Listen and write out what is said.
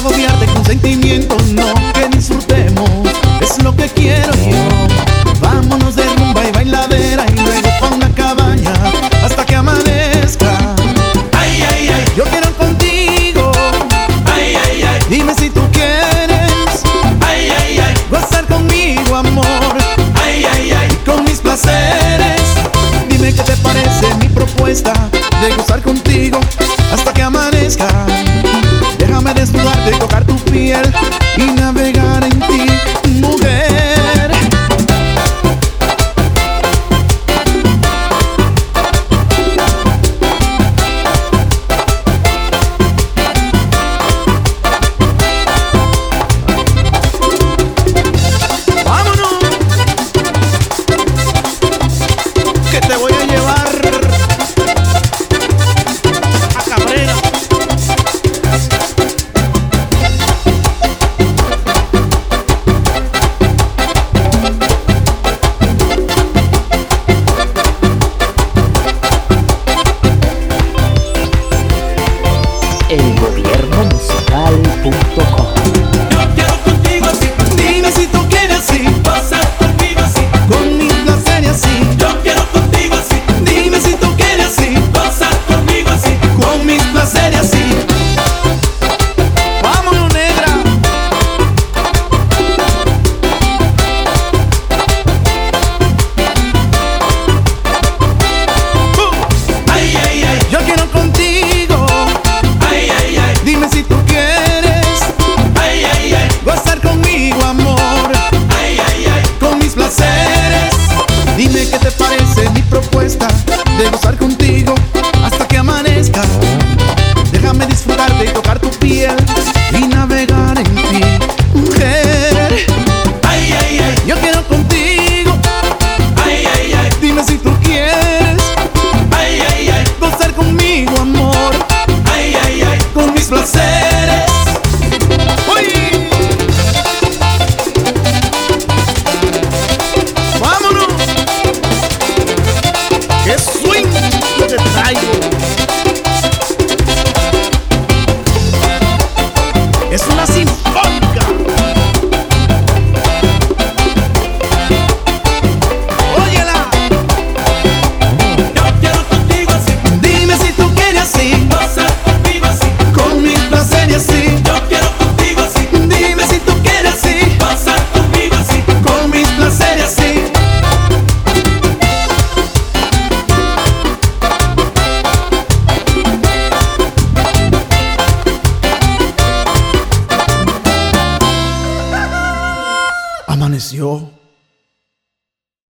agobiarte con sentimientos, no, que disfrutemos, es lo que quiero yo. Vámonos de rumba y bailadera y luego pa' una cabaña hasta que amanezca. Ay, ay, ay, Yo quiero contigo, ay, ay, ay, dime si tú quieres ay, ay, ay, gozar conmigo, amor, ay, ay, ay, con mis placeres. Dime qué te parece mi propuesta de gozar contigo hasta que amanezca. Déjame desnudarte, tocar tu piel y navegar en ti, mujer. ¡Vámonos! Que te voy a llevar a Cabrera. elgobiernomusical.com. yo quiero contigo así, Dime si tú quieres así, gozar conmigo así, con mis placeres así. yo quiero contigo así, Dime si tú quieres así, gozar conmigo así, con mis placeres así. Vámonos, negra. ay, ay, ay, Yo quiero contigo, ay, ay, ay, dime si tú quieres ay, ay, ay, gozar conmigo, amor, ay, ay, ay, con mis placeres. Dime qué te parece mi propuesta de gozar contigo hasta que amanezca. Déjame disfrutarte y tocar tu piel y navegar en ti, mujer. ay, ay, ay, Yo quiero contigo, ay, ay, ay, dime si tú quieres ay, ay, ay, gozar conmigo, amor, ay, ay, ay, con mis placeres. ¡Uy! ¡Vámonos! ¡Qué swing lo que traigo! Es una sinfonía.